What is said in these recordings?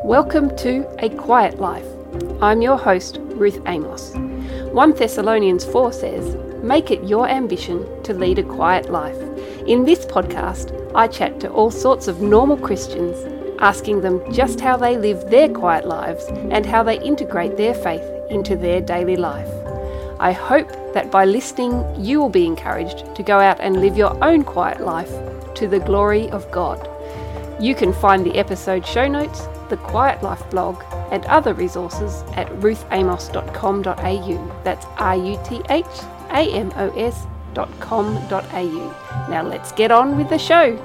Welcome to A Quiet Life. I'm your host, Ruth Amos. 1 Thessalonians 4 says, "Make it your ambition to lead a quiet life." In this podcast, I chat to all sorts of normal Christians, asking them just how they live their quiet lives and how they integrate their faith into their daily life. I hope that by listening, you will be encouraged to go out and live your own quiet life to the glory of God. You can find the episode show notes, the Quiet Life blog, and other resources at ruthamos.com.au. That's ruthamos.com.au. Now let's get on with the show.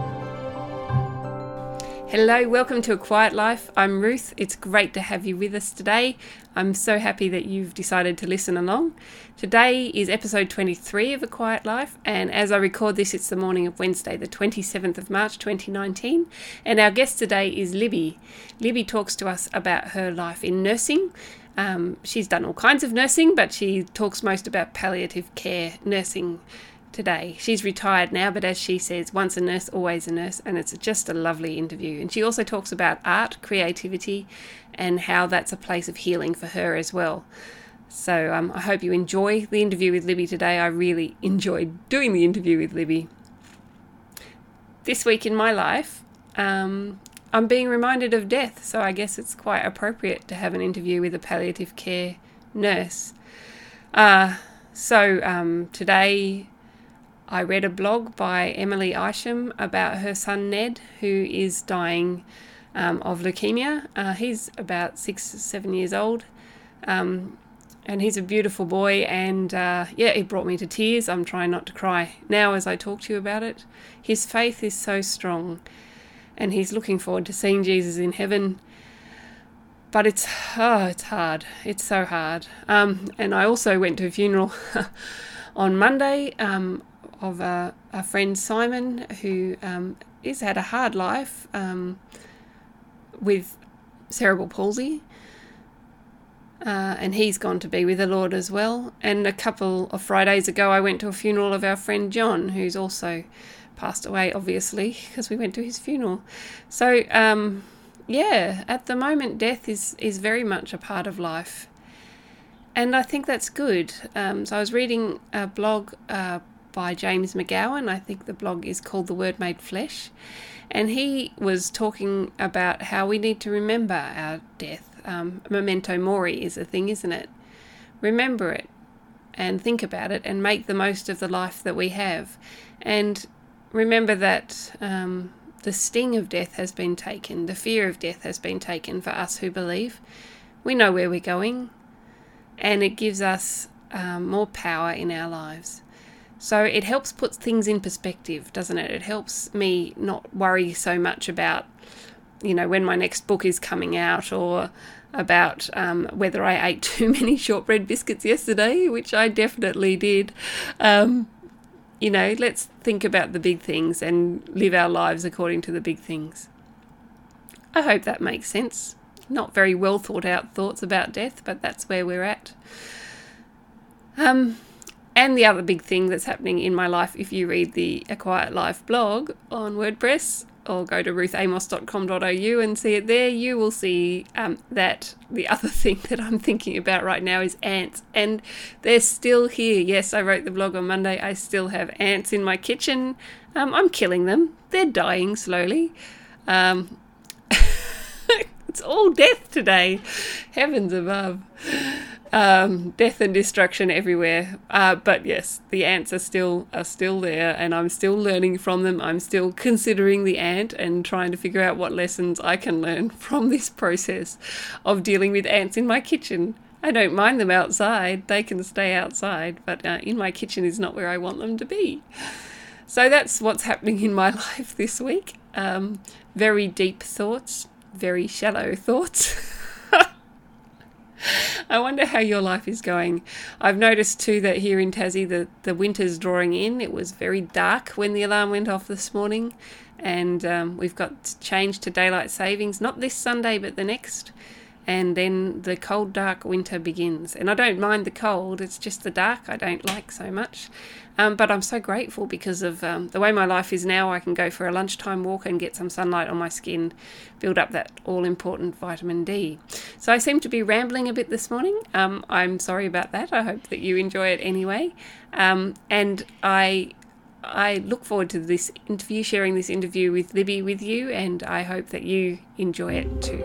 Hello, welcome to A Quiet Life. I'm Ruth. It's great to have you with us today. I'm so happy that you've decided to listen along. Today is episode 23 of A Quiet Life, and as I record this, it's the morning of Wednesday, the 27th of March 2019, and our guest today is Libby. Libby talks to us about her life in nursing. She's done all kinds of nursing, but she talks most about palliative care nursing today. She's retired now, but as she says, once a nurse, always a nurse, and it's just a lovely interview. And she also talks about art, creativity, and how that's a place of healing for her as well. So I hope you enjoy the interview with Libby today. I really enjoyed doing the interview with Libby. This week in my life, I'm being reminded of death, so I guess it's quite appropriate to have an interview with a palliative care nurse. Today I read a blog by Emily Isham about her son Ned, who is dying of leukemia. He's about 6 or 7 years old, and he's a beautiful boy, and it brought me to tears. I'm trying not to cry now as I talk to you about it. His faith is so strong, and he's looking forward to seeing Jesus in heaven. But it's hard. It's so hard. And I also went to a funeral on Monday of a friend, Simon, who has had a hard life with cerebral palsy. And he's gone to be with the Lord as well. And a couple of Fridays ago, I went to a funeral of our friend John, who's also passed away, obviously, because we went to his funeral. So, at the moment, death is very much a part of life. And I think that's good. So I was reading a blog by James McGowan. I think the blog is called The Word Made Flesh. And he was talking about how we need to remember our death. Memento mori is a thing, isn't it? Remember it and think about it and make the most of the life that we have. And remember that the sting of death has been taken, the fear of death has been taken for us who believe. We know where we're going, and it gives us more power in our lives. So it helps put things in perspective, doesn't it? It helps me not worry so much about, when my next book is coming out, or about whether I ate too many shortbread biscuits yesterday, which I definitely did. Let's think about the big things and live our lives according to the big things. I hope that makes sense. Not very well thought out thoughts about death, but that's where we're at. And the other big thing that's happening in my life, if you read the A Quiet Life blog on WordPress, or go to ruthamos.com.au and see it there, you will see that the other thing that I'm thinking about right now is ants. And they're still here. Yes, I wrote the blog on Monday. I still have ants in my kitchen. I'm killing them. They're dying slowly. It's all death today. Heavens above. Death and destruction everywhere. But yes, the ants are still there, and I'm still learning from them. I'm still considering the ant and trying to figure out what lessons I can learn from this process of dealing with ants in my kitchen. I don't mind them outside. They can stay outside, but in my kitchen is not where I want them to be. So that's what's happening in my life this week. Very deep thoughts, very shallow thoughts. I wonder how your life is going. I've noticed too that here in Tassie the winter's drawing in. It was very dark when the alarm went off this morning, and we've got changed to daylight savings, not this Sunday but the next. and then the cold, dark winter begins. And I don't mind the cold, it's just the dark I don't like so much. But I'm so grateful because of the way my life is now. I can go for a lunchtime walk and get some sunlight on my skin, build up that all-important vitamin D. So I seem to be rambling a bit this morning. I'm sorry about that. I hope that you enjoy it anyway. And I look forward to this interview, sharing this interview with Libby with you, and I hope that you enjoy it too.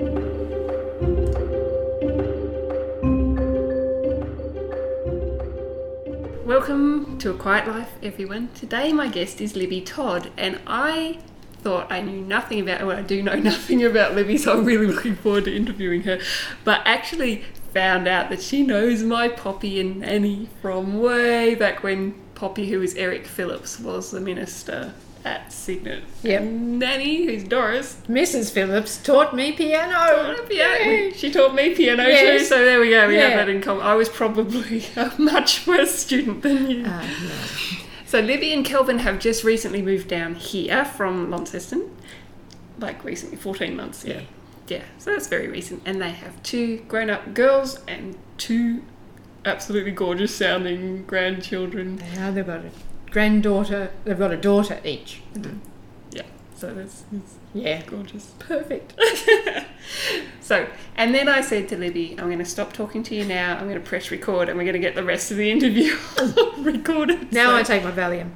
Welcome to A Quiet Life, everyone. Today my guest is Libby Todd, and I thought I knew nothing about her. Well, I do know nothing about Libby, so I'm really looking forward to interviewing her. But actually found out that she knows my Poppy and Nanny from way back when Poppy, who is Eric Phillips, was the minister at Signet. Yep. Nanny, who's Doris, Mrs. Phillips, taught me piano. She taught me piano too, so there we go. We have that in common. I was probably a much worse student than you. No. So Libby and Kelvin have just recently moved down here from Launceston. Like recently, 14 months. Yeah, so that's very recent. And they have 2 grown-up girls and 2 absolutely gorgeous sounding grandchildren. Yeah, they've got a granddaughter. They've got a daughter each. Mm-hmm. Yeah, so that's gorgeous. Perfect. So, and then I said to Libby, I'm going to stop talking to you now. I'm going to press record, and we're going to get the rest of the interview recorded. Now I take my Valium.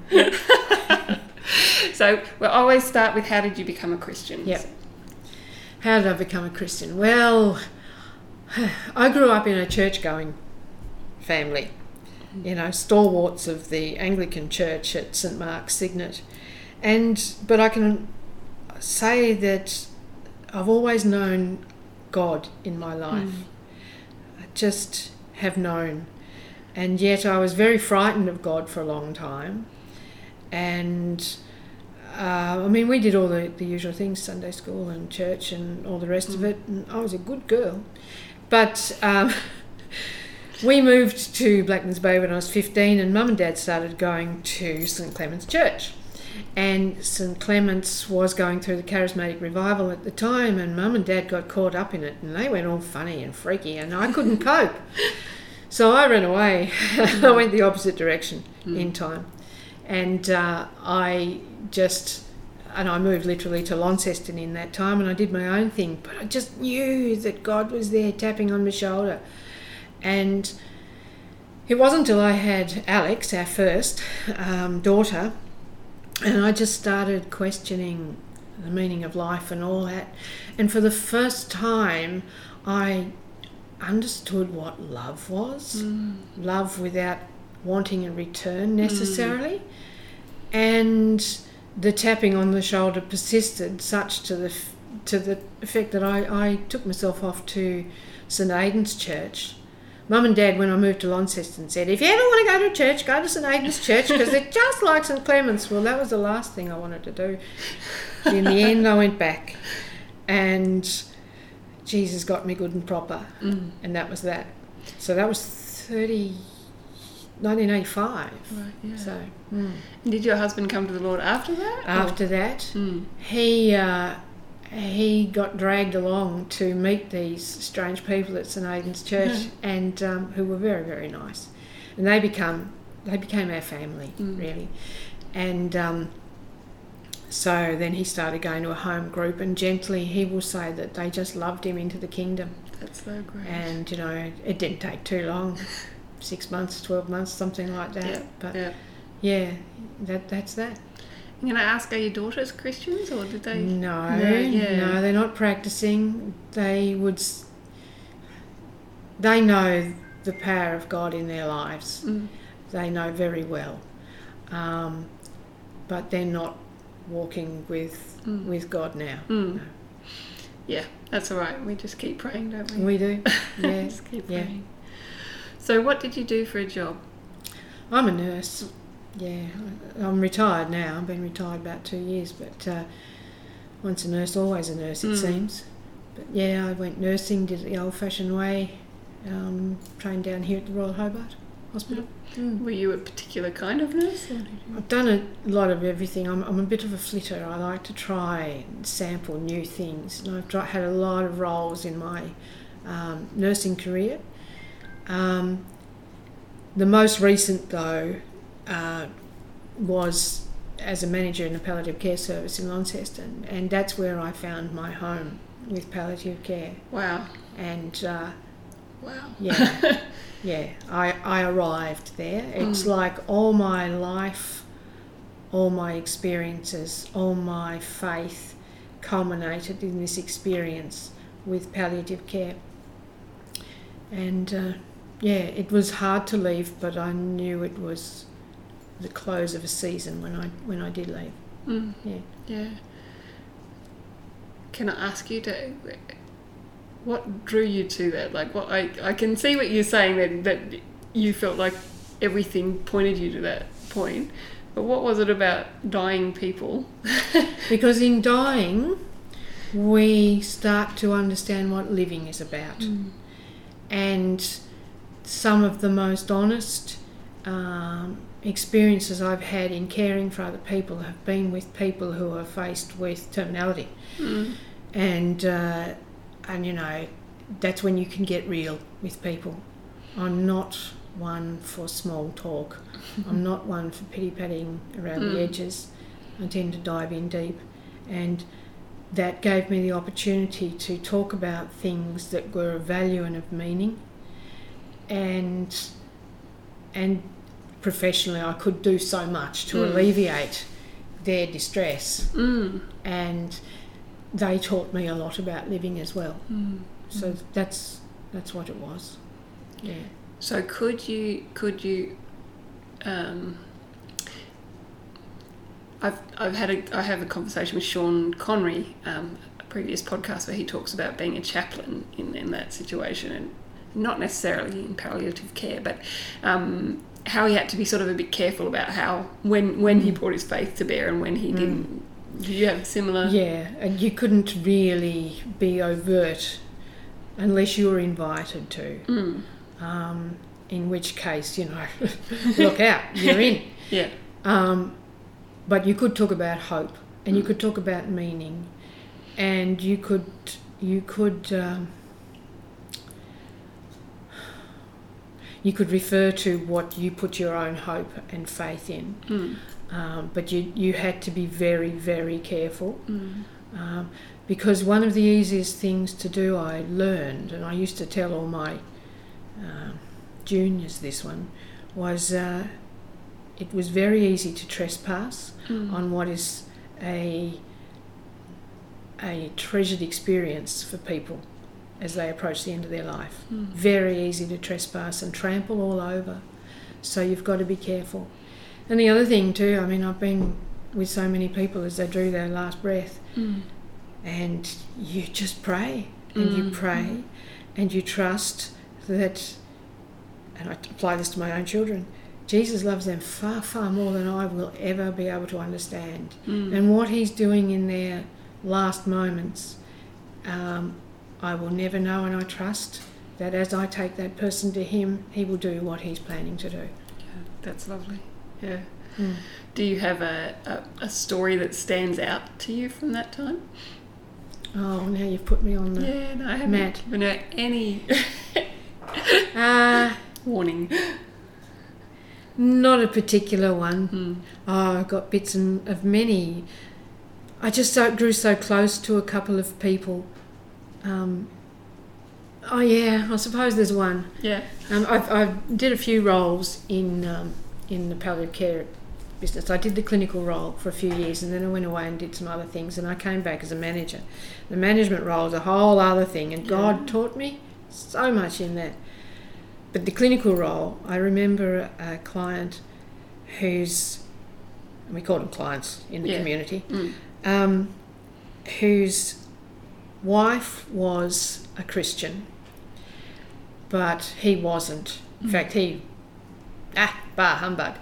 So we'll always start with, how did you become a Christian? Yep. How did I become a Christian? Well, I grew up in a church-going family, stalwarts of the Anglican Church at St Mark's Signet, but I can say that I've always known God in my life. I just have known, and yet I was very frightened of God for a long time. And we did all the usual things, Sunday school and church and all the rest of it, and I was a good girl. But we moved to Blackmans Bay when I was 15, and Mum and Dad started going to St Clement's Church. And St Clement's was going through the charismatic revival at the time, and Mum and Dad got caught up in it, and they went all funny and freaky, and I couldn't cope. So I ran away. I went the opposite direction in time. And I moved literally to Launceston in that time, and I did my own thing, but I just knew that God was there tapping on my shoulder. And it wasn't until I had Alex, our first daughter, and I just started questioning the meaning of life and all that. And for the first time, I understood what love was. Love without wanting a return necessarily. And the tapping on the shoulder persisted such to the effect that I took myself off to St Aidan's Church. Mum and Dad, when I moved to Launceston, said, if you ever want to go to a church, go to St Aidan's Church, because they're just like St Clement's. Well, that was the last thing I wanted to do. In the end, I went back, and Jesus got me good and proper, and that was that. So that was 1985. Right, yeah. So, Did your husband come to the Lord after that? After that, he got dragged along to meet these strange people at St Aidan's Church, and who were very, very nice, and they became our family really, and so then he started going to a home group, and gently he will say that they just loved him into the kingdom. That's so great. And it didn't take too long, 6 months, 12 months, something like that. That's that. I'm going to ask, are your daughters Christians, or did they? No, they're not practicing. They know the power of God in their lives. They know very well, but they're not walking with God now. No. Yeah, that's all right. We just keep praying, don't we? We do. Yeah, just keep praying. So, what did you do for a job? I'm a nurse. Yeah, I'm retired now. I've been retired about 2 years, but once a nurse, always a nurse, it seems. But yeah, I went nursing, did it the old-fashioned way, trained down here at the Royal Hobart Hospital. Were you a particular kind of nurse? Or did you... I've done a lot of everything. I'm a bit of a flitter. I like to try and sample new things. And I've had a lot of roles in my nursing career. The most recent, though, was as a manager in a palliative care service in Launceston, and that's where I found my home with palliative care. Wow. And wow. yeah, yeah, I arrived there. It's like all my life, all my experiences, all my faith culminated in this experience with palliative care. And yeah, it was hard to leave, but I knew it was the close of a season when I did leave. Yeah. Yeah. Can I ask you what drew you to that? Like, what I can see what you're saying, that you felt like everything pointed you to that point, but what was it about dying people? Because in dying, we start to understand what living is about. And some of the most honest experiences I've had in caring for other people have been with people who are faced with terminality. And you know, that's when you can get real with people. I'm not one for small talk. I'm not one for pity-patting around the edges. I tend to dive in deep. And that gave me the opportunity to talk about things that were of value and of meaning. And professionally, I could do so much to alleviate their distress. And they taught me a lot about living as well. So that's what it was. Yeah. So could you I have a conversation with Sean Connery, a previous podcast, where he talks about being a chaplain in that situation, and not necessarily in palliative care, but how he had to be sort of a bit careful about how when he brought his faith to bear and when he didn't. Do you have similar? Yeah, and you couldn't really be overt unless you were invited to. In which case, you know, look out, you're in. Yeah. But you could talk about hope, and you could talk about meaning, and you could refer to what you put your own hope and faith in. But you had to be very, very careful. Because one of the easiest things to do, I learned, and I used to tell all my juniors this one, was it was very easy to trespass on what is a treasured experience for people as they approach the end of their life. Very easy to trespass and trample all over. So you've got to be careful. And the other thing too, I mean, I've been with so many people as they drew their last breath, and you just pray, and you pray, and you trust that, and I apply this to my own children, Jesus loves them far, far more than I will ever be able to understand. And what he's doing in their last moments, I will never know, and I trust that as I take that person to him, he will do what he's planning to do. Yeah, that's lovely. Yeah. Do you have a story that stands out to you from that time? Oh, now you've put me on the no, I haven't mat. No, any warning. Not a particular one. Oh, I've got bits of many. I just grew so close to a couple of people. Oh yeah, I suppose there's one. Yeah. I did a few roles in the palliative care business. I did the clinical role for a few years, and then I went away and did some other things, and I came back as a manager. The management role is a whole other thing, and God taught me so much in that. But the clinical role, I remember a client who's, we call them clients in the community, whose wife was a Christian, but he wasn't. In fact, bah humbug.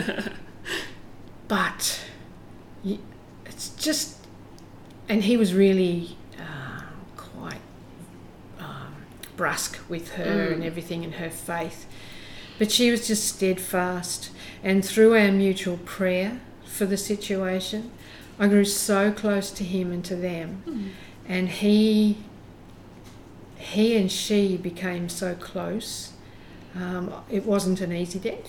But it's just, and he was really quite brusque with her and everything, and her faith. But she was just steadfast, and through our mutual prayer for the situation, I grew so close to him and to them. And he he and she became so close. It wasn't an easy death.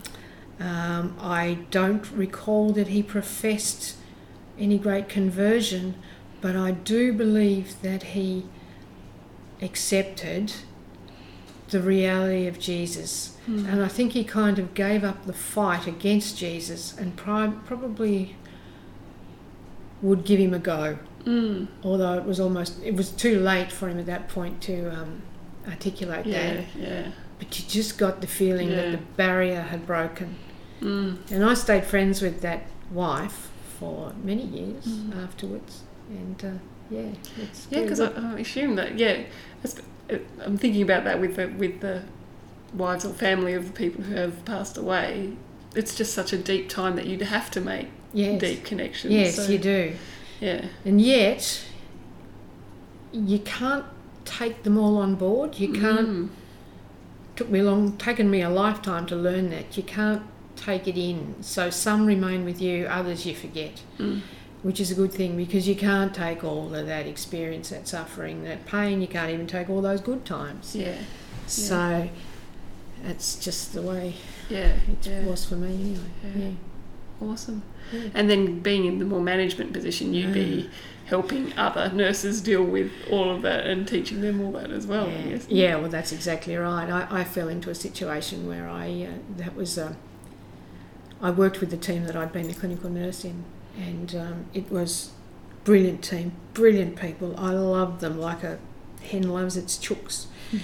I don't recall that he professed any great conversion, but I do believe that he accepted the reality of Jesus. And I think he kind of gave up the fight against Jesus and probably would give him a go. Although it was too late for him at that point to articulate that. Yeah. But you just got the feeling that the barrier had broken. And I stayed friends with that wife for many years afterwards. And it's because I assume that I'm thinking about that with the wives or family of the people who have passed away. It's just such a deep time that you'd have to make deep connections. Yes, so, you do. Yeah. And yet, you can't take them all on board. You can't. Taken me a lifetime to learn that. You can't take it in. So some remain with you, others you forget, which is a good thing, because you can't take all of that experience, that suffering, that pain. You can't even take all those good times. Yeah. So that's just the way it was for me anyway. Yeah. Awesome. Yeah. And then being in the more management position, you'd be helping other nurses deal with all of that and teaching them all that as well, I guess. Yeah, well, that's exactly right. I fell into a situation where I worked with the team that I'd been a clinical nurse in, and it was a brilliant team, brilliant people. I loved them like a hen loves its chooks.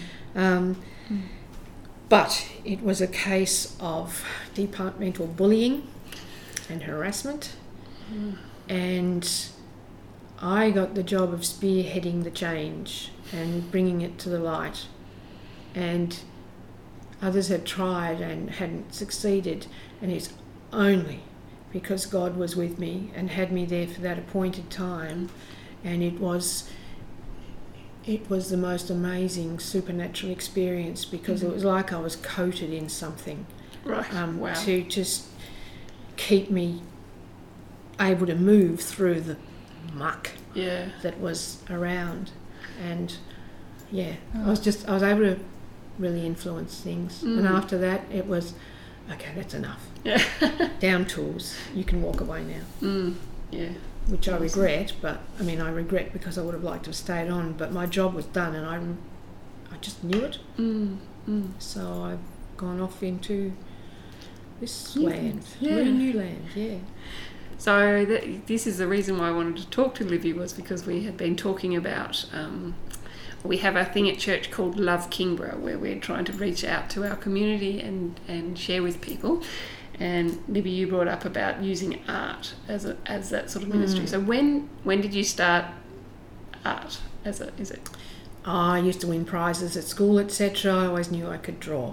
But it was a case of departmental bullying and harassment, and I got the job of spearheading the change and bringing it to the light, and others had tried and hadn't succeeded, and it's only because God was with me and had me there for that appointed time, and it was the most amazing supernatural experience, because it was like I was coated in something, wow. to just keep me able to move through the muck that was around. And I was able to really influence things. And after that it was, okay, that's enough. Down tools, you can walk away now. Which I regret, but I regret because I would have liked to have stayed on, but my job was done and I just knew it. So I've gone off into this land, really new land. So this is the reason why I wanted to talk to Livy, was because we had been talking about, we have a thing at church called Love Kingborough, where we're trying to reach out to our community and share with people. And Libby, you brought up about using art as that sort of ministry. So when did you start art is it? I used to win prizes at school, etc. I always knew I could draw.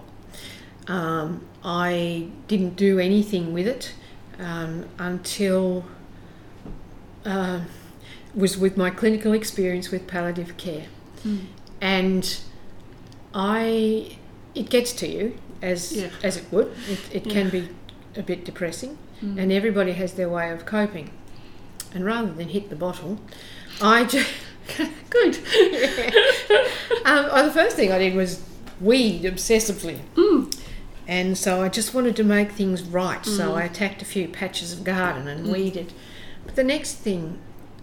I didn't do anything with it until was with my clinical experience with palliative care. And it gets to you as it would. It can be a bit depressing, and everybody has their way of coping. And rather than hit the bottle, I just good. The first thing I did was weed obsessively, and so I just wanted to make things right. So I attacked a few patches of garden and weeded. But the next thing,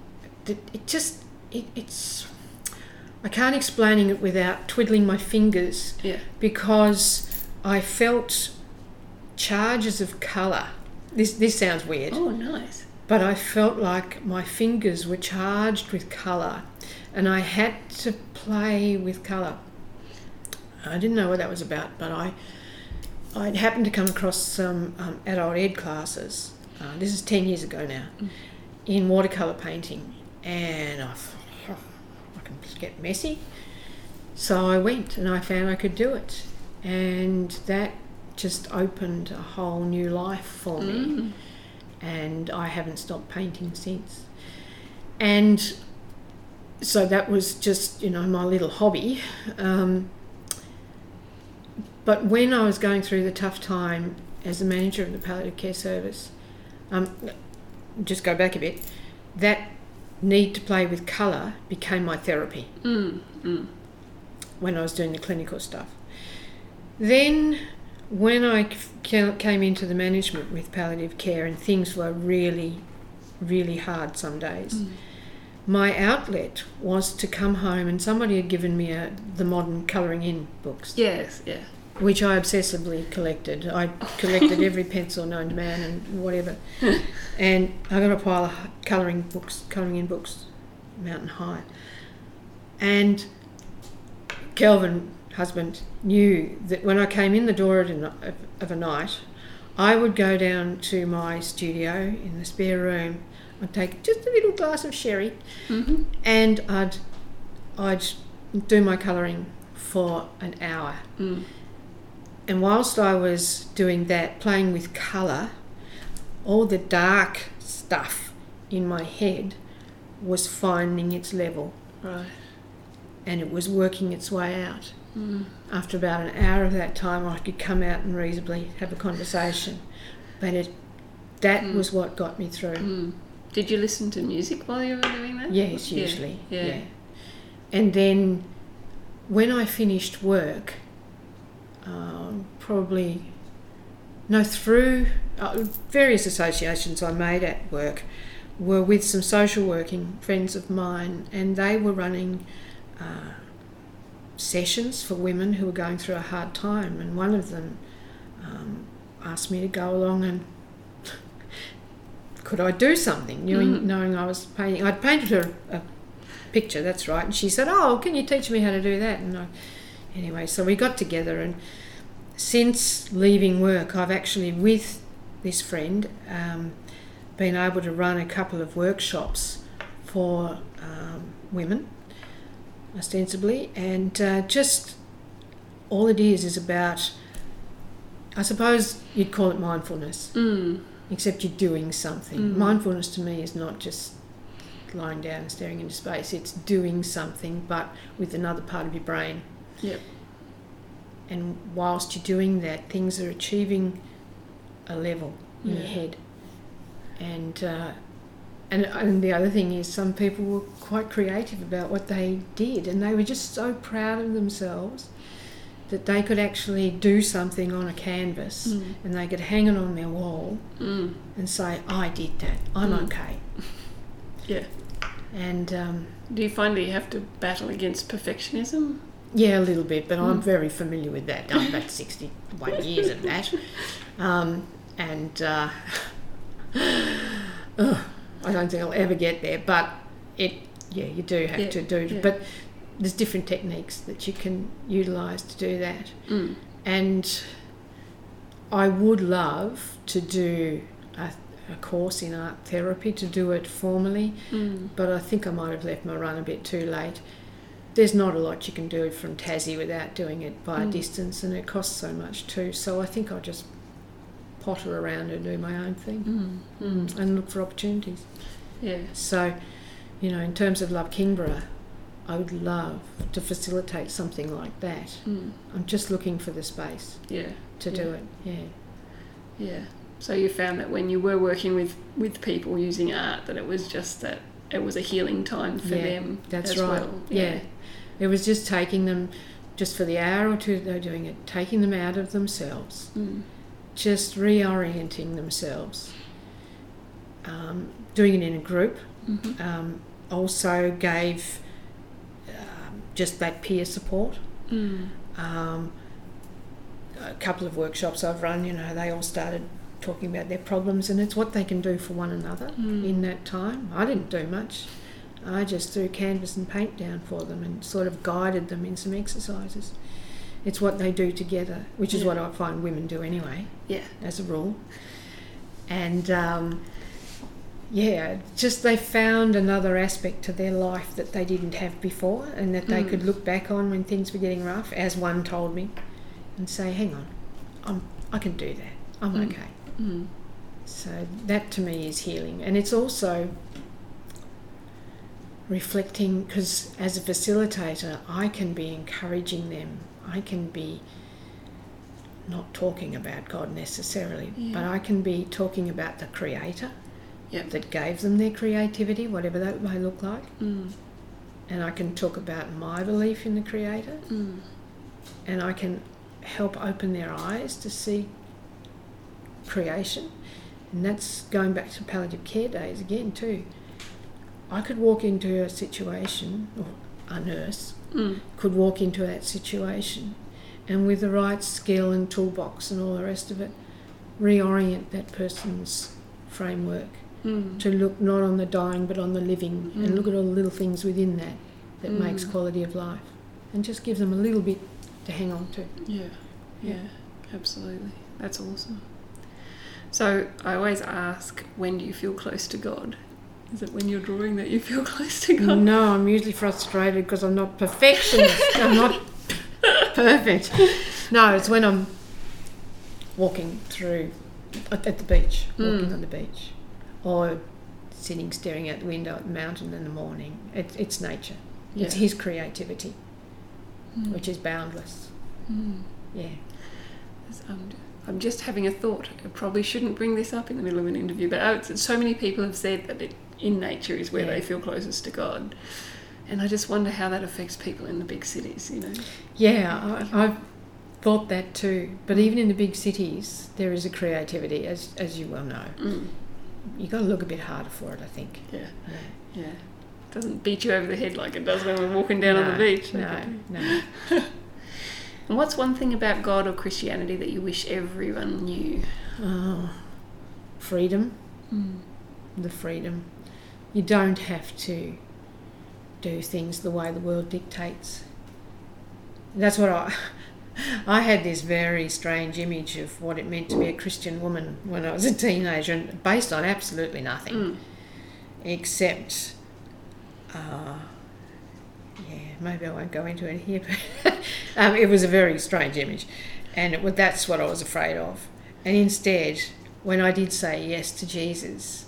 it's I can't explain it without twiddling my fingers, because I felt charges of colour. This sounds weird. Oh, nice. But I felt like my fingers were charged with colour, and I had to play with colour. I didn't know what that was about, but I'd happened to come across some adult ed classes, this is 10 years ago now, in watercolour painting, and I thought, I can get messy. So I went and I found I could do it, and that just opened a whole new life for me, and I haven't stopped painting since. And so that was just, my little hobby. But when I was going through the tough time as the manager of the palliative care service, just go back a bit, that need to play with colour became my therapy. when I was doing the clinical stuff. Then when I came into the management with palliative care and things were really, really hard some days, my outlet was to come home, and somebody had given me the modern colouring in books. Yes, yeah. Which I obsessively collected. I collected every pencil known to man and whatever. And I got a pile of colouring in books, mountain high. And Kelvin, husband, knew that when I came in the door of a night, I would go down to my studio in the spare room. I'd take just a little glass of sherry, and I'd do my colouring for an hour. And whilst I was doing that, playing with colour, all the dark stuff in my head was finding its level. Right. And it was working its way out. After about an hour of that time, I could come out and reasonably have a conversation. But that was what got me through. Did you listen to music while you were doing that? Yes, usually. Yeah. And then when I finished work, through various associations I made at work were with some social working friends of mine, and they were running sessions for women who were going through a hard time, and one of them asked me to go along and could I do something, knowing I was painting. I'd painted her a picture, that's right, and she said, "Oh, can you teach me how to do that?" And anyway, so we got together, and since leaving work, I've actually, with this friend, been able to run a couple of workshops for women, ostensibly, and just all it is about, I suppose you'd call it mindfulness, except you're doing something. Mindfulness to me is not just lying down and staring into space, it's doing something, but with another part of your brain. Yep. And whilst you're doing that, things are achieving a level in your head. And the other thing is, some people were quite creative about what they did, and they were just so proud of themselves that they could actually do something on a canvas and they could hang it on their wall and say, "I did that, I'm okay." Yeah. And do you find that you have to battle against perfectionism? Yeah, a little bit, but I'm very familiar with that. Done about 61 years of that. I don't think I'll ever get there, but you do have to do it. Yeah. But there's different techniques that you can utilise to do that. And I would love to do a course in art therapy, to do it formally, but I think I might have left my run a bit too late. There's not a lot you can do from Tassie without doing it by a distance, and it costs so much too. So I think I'll just potter around and do my own thing and look for opportunities. Yeah. So, in terms of Love Kingborough, I would love to facilitate something like that. I'm just looking for the space to do it. Yeah. So you found that when you were working with people using art, that it was just that it was a healing time for them that's as right. well. Yeah. It was just taking them, just for the hour or two they're doing it, taking them out of themselves, just reorienting themselves, doing it in a group. Also gave just that peer support. A couple of workshops I've run, they all started talking about their problems, and it's what they can do for one another in that time. I didn't do much. I just threw canvas and paint down for them and sort of guided them in some exercises. It's what they do together, which is what I find women do anyway, as a rule. And just they found another aspect to their life that they didn't have before, and that they could look back on when things were getting rough, as one told me, and say, "Hang on, I can do that. I'm okay." So that to me is healing, and it's also reflecting, because as a facilitator I can be encouraging them. I can be not talking about God necessarily, but I can be talking about the Creator that gave them their creativity, whatever that may look like, and I can talk about my belief in the Creator, and I can help open their eyes to see creation. And that's going back to palliative care days again too. I could walk into a situation, or a nurse could walk into that situation, and with the right skill and toolbox and all the rest of it, reorient that person's framework to look not on the dying but on the living, and look at all the little things within that makes quality of life, and just give them a little bit to hang on to. Yeah, absolutely. That's awesome. So I always ask, when do you feel close to God? Is it when you're drawing that you feel close to God? No, I'm usually frustrated because I'm not perfectionist. I'm not perfect. No, it's when I'm walking through at the beach, walking on the beach, or sitting staring out the window at the mountain in the morning. It's nature. Yeah. It's his creativity, which is boundless. Yeah. I'm just having a thought. I probably shouldn't bring this up in the middle of an interview, but so many people have said that in nature is where they feel closest to God. And I just wonder how that affects people in the big cities, you know. Yeah, I've thought that too. But even in the big cities, there is a creativity, as you well know. You've got to look a bit harder for it, I think. Yeah. It doesn't beat you over the head like it does when we're walking down on the beach. No. And what's one thing about God or Christianity that you wish everyone knew? Freedom. The freedom. You don't have to do things the way the world dictates. That's what I had this very strange image of what it meant to be a Christian woman when I was a teenager, and based on absolutely nothing except maybe I won't go into it here, but it was a very strange image, and that's what I was afraid of. And instead, when I did say yes to Jesus,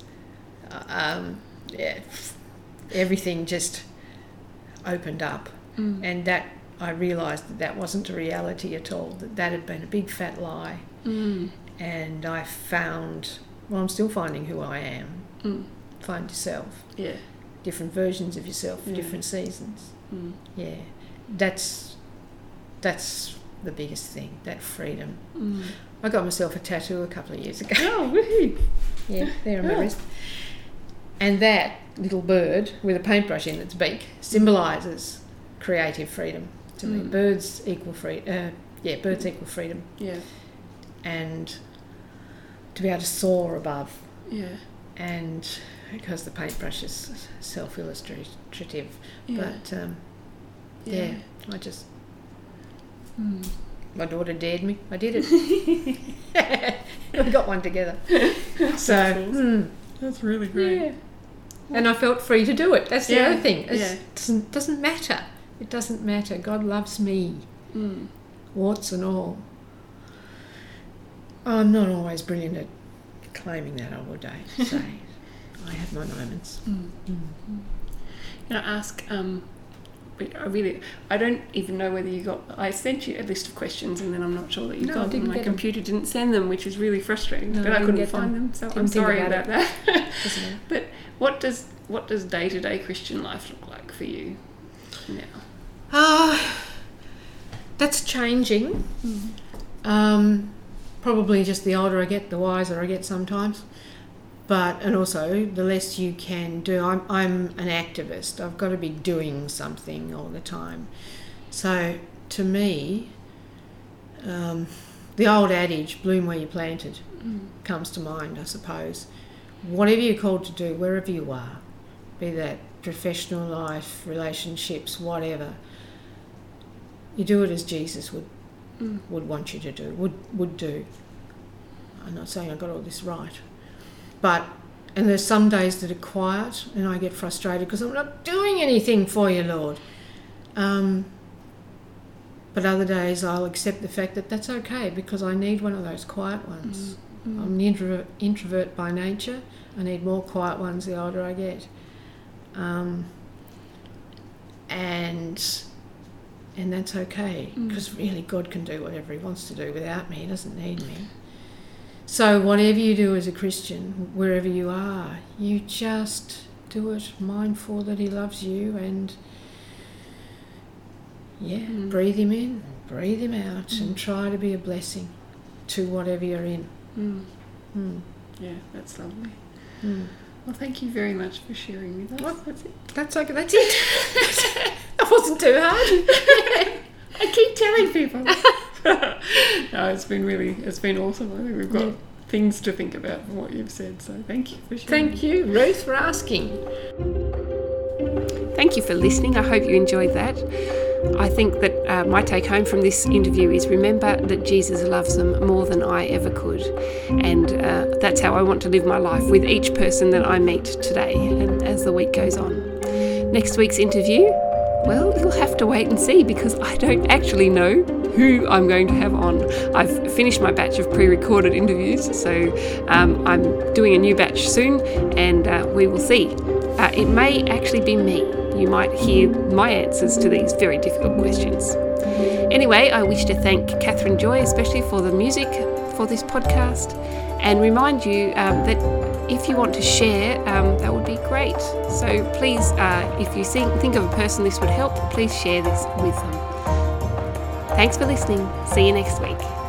everything just opened up, and that I realised that wasn't a reality at all, that had been a big fat lie. And I found, I'm still finding who I am. Find yourself. Yeah. Different versions of yourself for different seasons. Yeah. That's the biggest thing, that freedom. I got myself a tattoo a couple of years ago. Oh, woohoo! Yeah, there on my wrist. And that little bird with a paintbrush in its beak symbolises creative freedom to me. Birds equal freedom. Birds equal freedom. Yeah. And to be able to soar above. Yeah. And because the paintbrush is self-illustrative. Yeah. But I just... My daughter dared me. I did it. We got one together. So that's really great. Yeah. And I felt free to do it. That's the other thing. Yeah. It doesn't matter. It doesn't matter. God loves me, warts and all. I'm not always brilliant at claiming that, I would say. I have my moments. Can I ask, I don't even know whether you got, I sent you a list of questions and then I'm not sure that you got them. My computer didn't send them, which is really frustrating, but I couldn't find them, so I'm sorry about that. But what does day-to-day Christian life look like for you now? That's changing. Probably just the older I get, the wiser I get sometimes. And also the less you can do. I'm an activist. I've got to be doing something all the time. So to me, the old adage, bloom where you're planted, comes to mind, I suppose. Whatever you're called to do, wherever you are, be that professional life, relationships, whatever, you do it as Jesus would want you to do, would do. I'm not saying I got all this right. And there's some days that are quiet and I get frustrated because I'm not doing anything for you, Lord. But other days I'll accept the fact that that's okay because I need one of those quiet ones. I'm an introvert by nature. I need more quiet ones the older I get. And that's okay because really God can do whatever he wants to do without me. He doesn't need me. So whatever you do as a Christian, wherever you are, you just do it mindful that he loves you, and breathe him in, breathe him out, and try to be a blessing to whatever you're in. Yeah, that's lovely. Well, thank you very much for sharing with us. Well, that's it. That's okay. That's it. That wasn't too hard. I keep telling people. No, it's been awesome. I think we've got things to think about from what you've said. So thank you for sharing. Thank you, Ruth, for asking. Thank you for listening. I hope you enjoyed that. I think that my take home from this interview is remember that Jesus loves them more than I ever could. And that's how I want to live my life, with each person that I meet today and as the week goes on. Next week's interview, well, you'll have to wait and see, because I don't actually know who I'm going to have on. I've finished my batch of pre-recorded interviews, so I'm doing a new batch soon, and we will see. It may actually be me. You might hear my answers to these very difficult questions. Anyway, I wish to thank Catherine Joy especially for the music for this podcast, and remind you that if you want to share, that would be great. So please, if you think of a person this would help, please share this with them. Thanks for listening. See you next week.